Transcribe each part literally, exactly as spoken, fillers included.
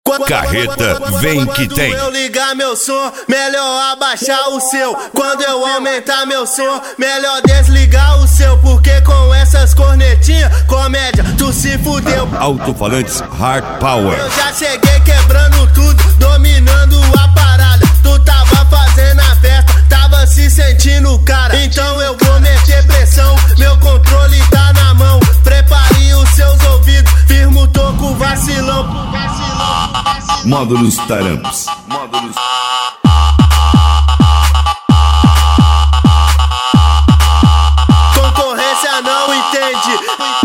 Carreta vem que tem. Quando eu ligar meu som, melhor abaixar o seu. Quando eu aumentar meu som, melhor desligar o seu. Porque com essas cornetinhas, comédia, tu se fudeu. Alto-falantes Hard Power. Eu já cheguei quebrando tudo, dominando a parada. Tu tava fazendo a festa, tava se sentindo cara. Então eu vou meter pressão, meu controle tá na mão. Prepare os seus ouvidos, firma o toco vacilão. Módulos Taramps. Módulos. Concorrência não entende.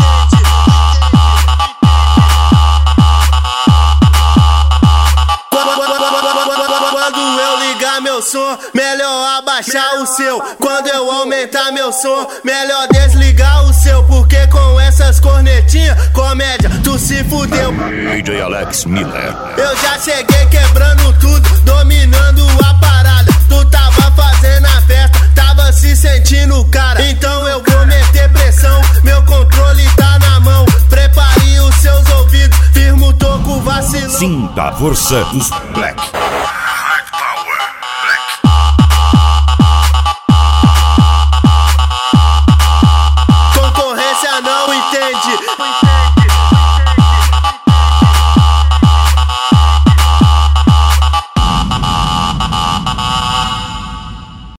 Quando eu ligar meu som, melhor abaixar o seu. Quando eu aumentar meu som, melhor desligar o seu. Porque com essas cornetinhas, comédia, tu se fudeu. D J Alex Miller. Eu já cheguei quebrando tudo, dominando a parada. Tu tava fazendo a festa, tava se sentindo cara. Então eu vou meter pressão, meu controle tá na mão. Prepare os seus ouvidos, firma o toco vacilão. Sinta a força dos Black. Hard Power Black. Concorrência não entende.